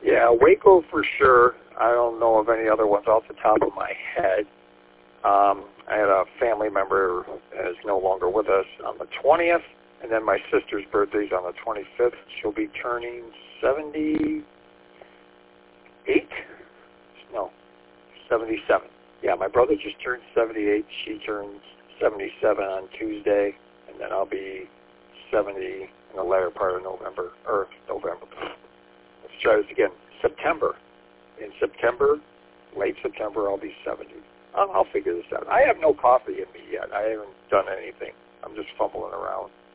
Yeah, Waco for sure. I don't know of any other ones off the top of my head. I had a family member that is no longer with us on the 20th, and then my sister's birthday's on the 25th. She'll be turning 78? No, 77. Yeah, my brother just turned 78. She turns 77 on Tuesday, and then I'll be 70 in the latter part of November. Let's try this again. September. In September, late September, I'll be 70. I'll figure this out. I have no coffee in me yet. I haven't done anything. I'm just fumbling around.